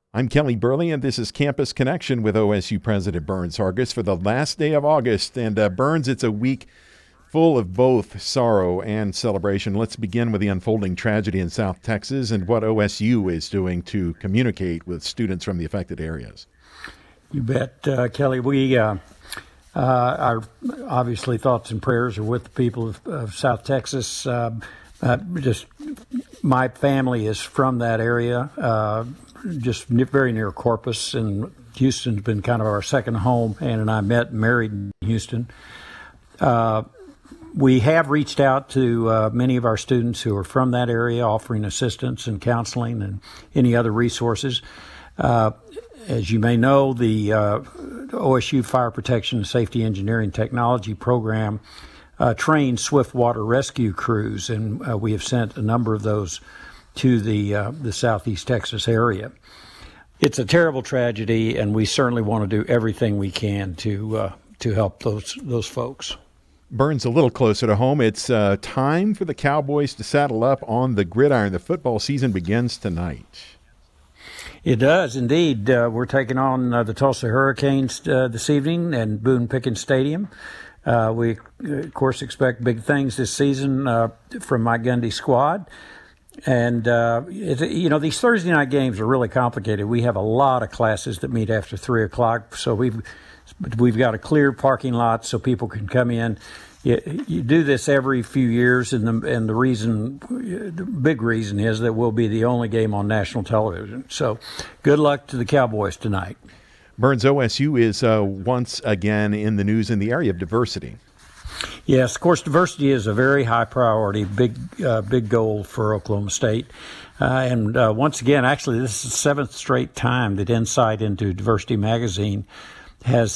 I'm Kelly Burley, and this is Campus Connection with OSU President Burns Hargis for the last day of August. And Burns, it's a week full of both sorrow and celebration. Let's begin with the unfolding tragedy in South Texas and what OSU is doing to communicate with students from the affected areas. You bet, Kelly. We our obviously thoughts and prayers are with the people of South Texas. Just my family is from that area. Just very near Corpus, and Houston's been kind of our second home. Ann and I met and married in Houston. We have reached out to many of our students who are from that area, offering assistance and counseling and any other resources. As you may know, the OSU Fire Protection and Safety Engineering Technology Program trains swiftwater rescue crews, and we have sent a number of those to the Southeast Texas area. It's a terrible tragedy, and we certainly want to do everything we can to help those folks. Burns, a little closer to home, it's time for the Cowboys to saddle up on the gridiron. The football season begins tonight. It does, indeed. We're taking on the Tulsa Hurricanes this evening in Boone-Pickens Stadium. We, of course, expect big things this season from my Gundy squad. And, these Thursday night games are really complicated. We have a lot of classes that meet after 3 o'clock, so we've got a clear parking lot so people can come in. You do this every few years, and the big reason is that we'll be the only game on national television. So good luck to the Cowboys tonight. Burns, OSU is once again in the news in the area of diversity. Yes, of course, diversity is a very high priority, big goal for Oklahoma State. And once again, actually, this is the seventh straight time that Insight into Diversity magazine has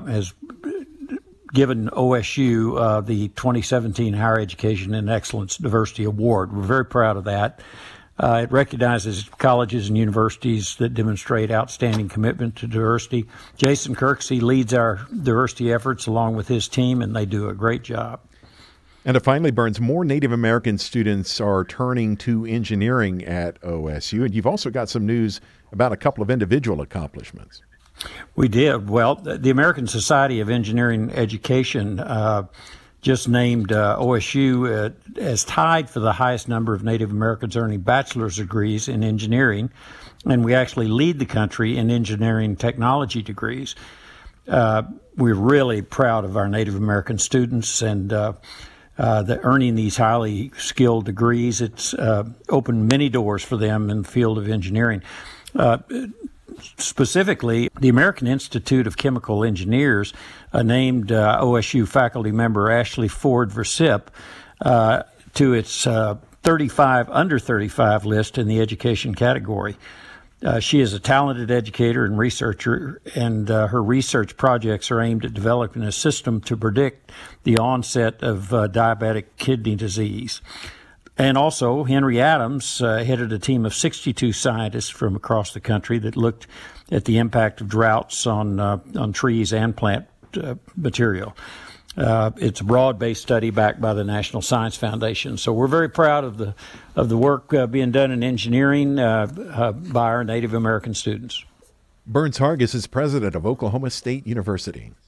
given OSU the 2017 Higher Education and Excellence Diversity Award. We're very proud of that. It recognizes colleges and universities that demonstrate outstanding commitment to diversity. Jason Kirksey leads our diversity efforts along with his team, and they do a great job. And finally, Burns, more Native American students are turning to engineering at OSU, and you've also got some news about a couple of individual accomplishments. We did. Well, the American Society of Engineering Education just named OSU as tied for the highest number of Native Americans earning bachelor's degrees in engineering, and we actually lead the country in engineering technology degrees. We're really proud of our Native American students and earning these highly skilled degrees. It's opened many doors for them in the field of engineering. Specifically, the American Institute of Chemical Engineers named OSU faculty member Ashley Ford Versip to its 35 under 35 list in the education category. She is a talented educator and researcher, and her research projects are aimed at developing a system to predict the onset of diabetic kidney disease. And also, Henry Adams headed a team of 62 scientists from across the country that looked at the impact of droughts on trees and plant material. It's a broad-based study backed by the National Science Foundation. So we're very proud of the work being done in engineering by our Native American students. Burns Hargis is president of Oklahoma State University.